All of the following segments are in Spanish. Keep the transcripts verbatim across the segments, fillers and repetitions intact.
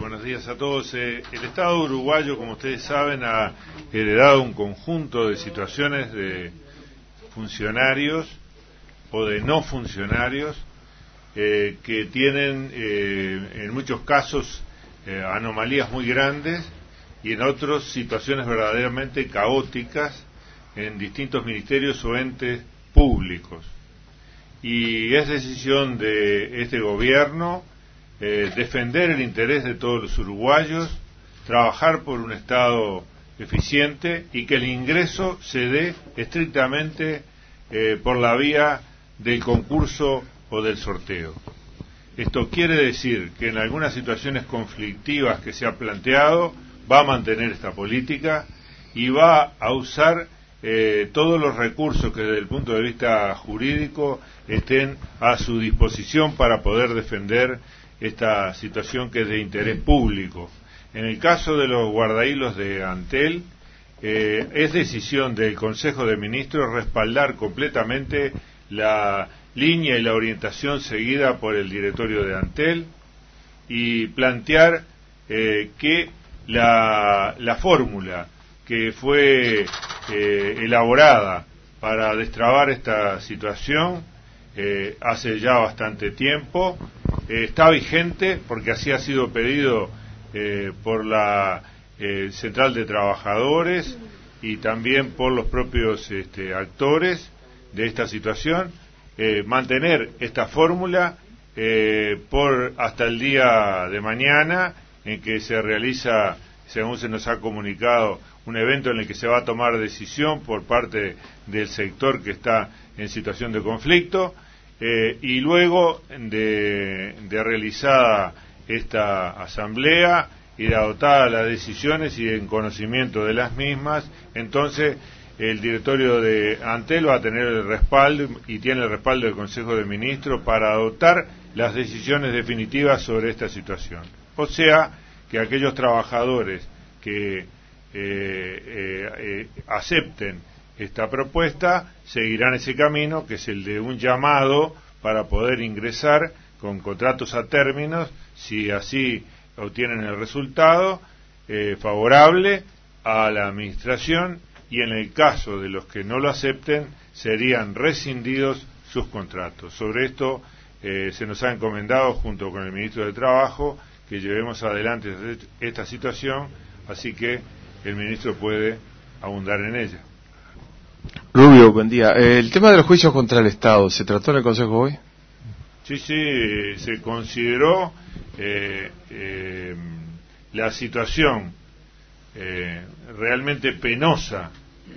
buenos días a todos. Eh, el Estado uruguayo, como ustedes saben, ha heredado un conjunto de situaciones de funcionarios o de no funcionarios eh, que tienen eh, en muchos casos eh, anomalías muy grandes y en otros situaciones verdaderamente caóticas en distintos ministerios o entes públicos. Y es decisión de este gobierno eh, defender el interés de todos los uruguayos, trabajar por un Estado eficiente y que el ingreso se dé estrictamente eh, por la vía del concurso o del sorteo. Esto quiere decir que en algunas situaciones conflictivas que se ha planteado va a mantener esta política y va a usar eh, todos los recursos que desde el punto de vista jurídico estén a su disposición para poder defender esta situación que es de interés público. En el caso de los guardahilos de Antel, eh, es decisión del Consejo de Ministros respaldar completamente la línea y la orientación seguida por el directorio de Antel y plantear eh, que la, la fórmula que fue eh, elaborada para destrabar esta situación eh, hace ya bastante tiempo eh, está vigente porque así ha sido pedido eh, por la eh, Central de Trabajadores y también por los propios este, actores de esta situación. Eh, mantener esta fórmula eh, por hasta el día de mañana en que se realiza, según se nos ha comunicado, un evento en el que se va a tomar decisión por parte del sector que está en situación de conflicto eh, y luego de, de realizada esta asamblea y de adoptadas las decisiones y en conocimiento de las mismas, entonces el directorio de Antel va a tener el respaldo y tiene el respaldo del Consejo de Ministros para adoptar las decisiones definitivas sobre esta situación. O sea, que aquellos trabajadores que eh, eh, eh, acepten esta propuesta seguirán ese camino, que es el de un llamado para poder ingresar con contratos a términos, si así obtienen el resultado eh, favorable a la administración, y en el caso de los que no lo acepten serían rescindidos sus contratos. Sobre esto eh, se nos ha encomendado junto con el ministro de Trabajo que llevemos adelante esta situación, así que el ministro puede abundar en ella. Rubio, buen día. Eh, el tema de los juicios contra el Estado, ¿se trató en el Consejo hoy? Sí, sí, se consideró eh, eh, la situación eh, realmente penosa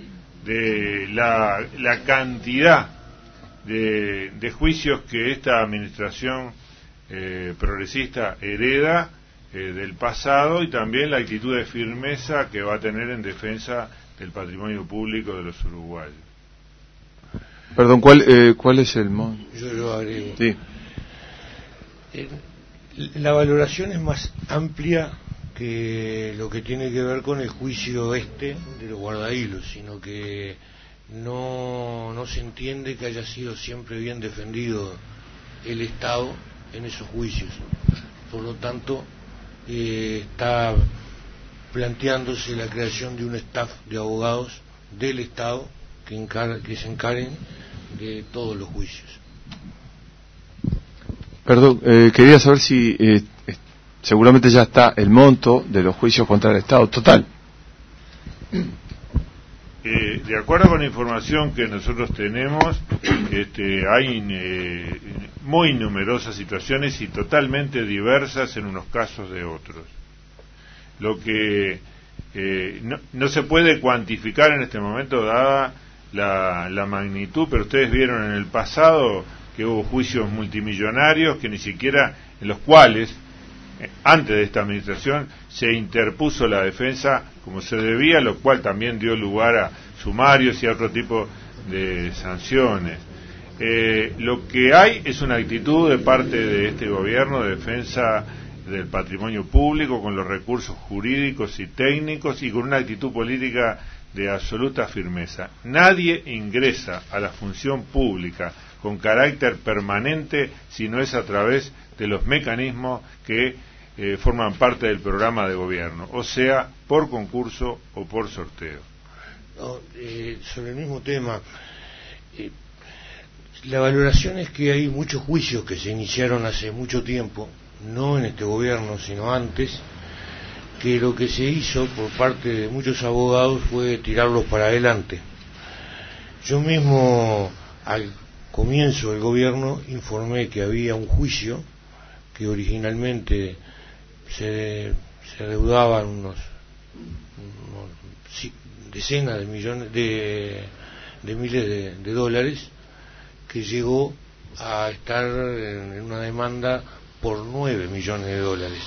de la, la cantidad de, de juicios que esta administración eh, progresista hereda eh, del pasado y también la actitud de firmeza que va a tener en defensa del patrimonio público de los uruguayos. Perdón, ¿cuál, eh, ¿cuál es el mon? Yo lo agrego. Sí. Eh, la valoración es más amplia que lo que tiene que ver con el juicio este de los guardahilos, sino que no, no se entiende que haya sido siempre bien defendido el Estado en esos juicios. Por lo tanto, eh, está planteándose la creación de un staff de abogados del Estado que, encar que se encarguen de todos los juicios. Perdón, eh, quería saber si eh, seguramente ya está el monto de los juicios contra el Estado total. Eh, de acuerdo con la información que nosotros tenemos, este, hay eh, muy numerosas situaciones y totalmente diversas en unos casos de otros. Lo que eh, no, no se puede cuantificar en este momento dada la, la magnitud, pero ustedes vieron en el pasado que hubo juicios multimillonarios que ni siquiera en los cuales antes de esta administración se interpuso la defensa como se debía, lo cual también dio lugar a sumarios y a otro tipo de sanciones. Eh, lo que hay es una actitud de parte de este gobierno de defensa del patrimonio público con los recursos jurídicos y técnicos y con una actitud política de absoluta firmeza. Nadie ingresa a la función pública con carácter permanente si no es a través de los mecanismos que eh, forman parte del programa de gobierno, o sea, por concurso o por sorteo. No, eh, sobre el mismo tema, eh, la valoración es que hay muchos juicios que se iniciaron hace mucho tiempo, no en este gobierno, sino antes, que lo que se hizo por parte de muchos abogados fue tirarlos para adelante. Yo mismo, al comienzo del gobierno, informé que había un juicio que originalmente se, se deudaban unos, unos sí, decenas de millones de, de miles de, de dólares, que llegó a estar en una demanda por nueve millones de dólares.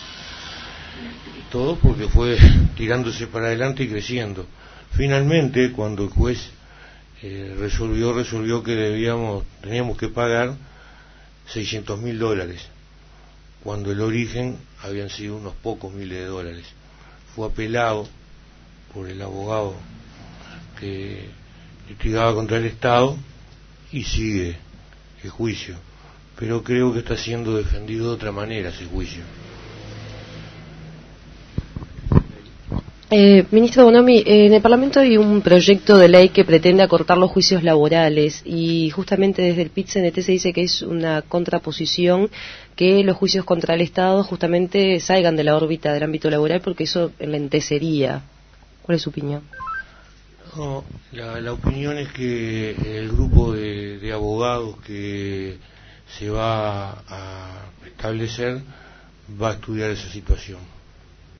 Todo porque fue tirándose para adelante y creciendo. Finalmente, cuando el juez eh, resolvió, resolvió que debíamos, teníamos que pagar seiscientos mil dólares, cuando el origen habían sido unos pocos miles de dólares. Fue apelado por el abogado que litigaba contra el Estado y sigue el juicio, pero creo que está siendo defendido de otra manera ese juicio. Eh, ministro Bonomi, eh, en el Parlamento hay un proyecto de ley que pretende acortar los juicios laborales y justamente desde el P I T C N T se dice que es una contraposición que los juicios contra el Estado justamente salgan de la órbita del ámbito laboral porque eso enlentecería. ¿Cuál es su opinión? No, la, la opinión es que el grupo de, de abogados que se va a establecer va a estudiar esa situación.